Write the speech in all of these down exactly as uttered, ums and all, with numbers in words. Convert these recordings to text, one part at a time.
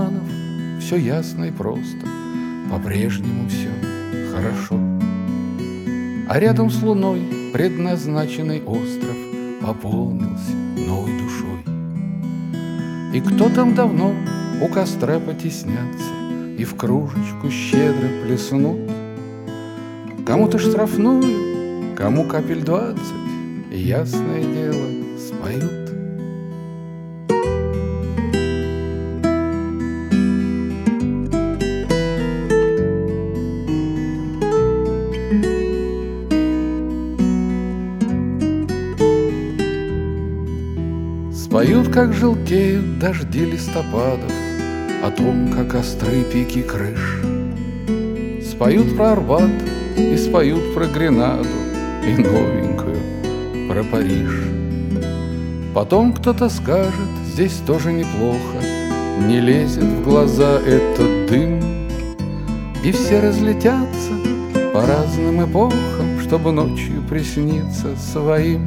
туманов все ясно и просто, по-прежнему все хорошо. А рядом с луной предназначенный остров пополнился новой душой. И кто там давно у костра потеснятся и в кружечку щедро плеснут. Кому-то штрафную, кому капель двадцать, и ясное дело споют. Споют, как желтеют дожди листопадов, о том, как остры пики крыш. Споют про Арбат и споют про Гренаду и новенькую про Париж. Потом кто-то скажет, здесь тоже неплохо, не лезет в глаза этот дым. И все разлетятся по разным эпохам, чтобы ночью присниться своим.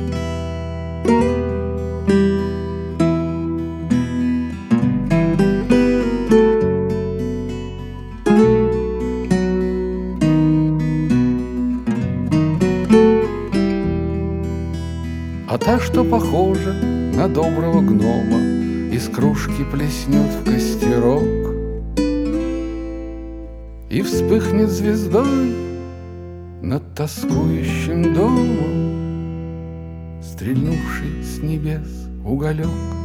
А та, что похожа на доброго гнома, из кружки плеснет в костерок и вспыхнет звездой над тоскующим домом, стрельнувший с небес уголек.